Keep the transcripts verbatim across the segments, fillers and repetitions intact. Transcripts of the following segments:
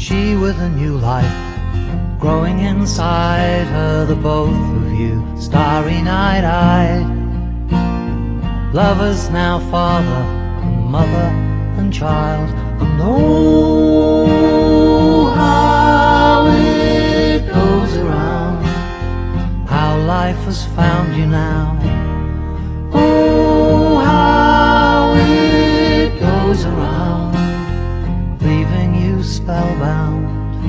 she with a new life growing inside her, the both of you starry night-eyed, lovers now father and mother and child. And oh, how it goes around, how life has found you now. Oh, how it goes around, leaving you spellbound.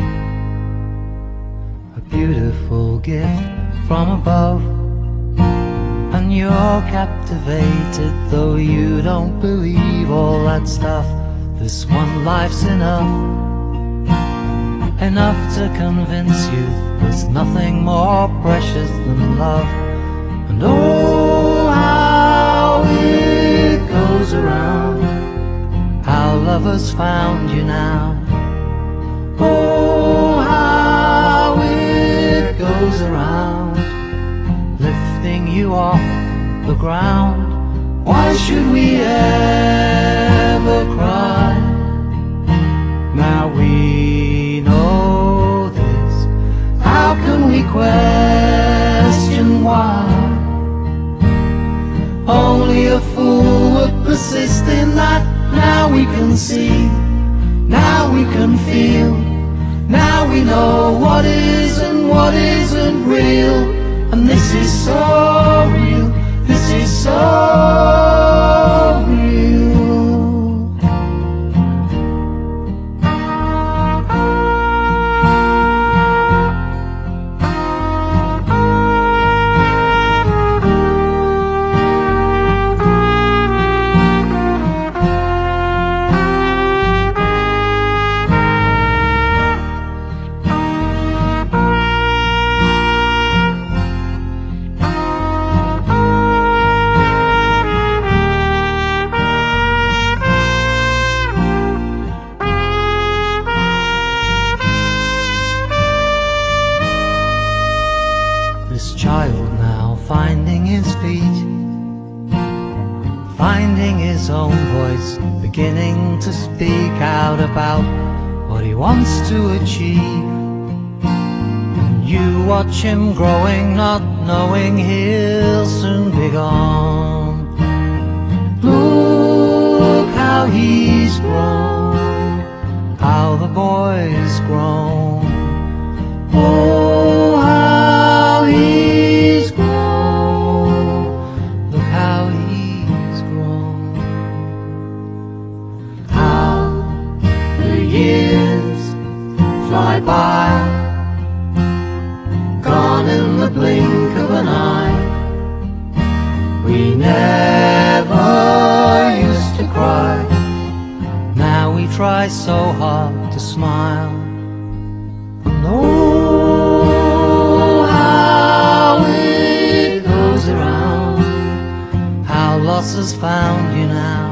A beautiful gift from above, and you're captivated, though you don't believe all that stuff. This one life's enough, enough to convince you there's nothing more precious than love. And oh, how it goes around, how lovers found you now. Oh, how it goes around, lifting you off the ground. Why should we ever cry? Now we know this, how can we question why? Only a fool would persist in that. Now we can see, now we can feel, now we know what is and what isn't real. And this is so real, this is so real. This child now finding his feet, finding his own voice, beginning to speak out about what he wants to achieve. And you watch him growing, not knowing he'll soon be gone. Look how he's grown, how the boy's grown. Oh, how he's grown, look how he's grown. How the years fly by, gone in the blink of an eye. We never used to cry, now we try so hard to smile. And oh, how it goes around, how loss has found you now.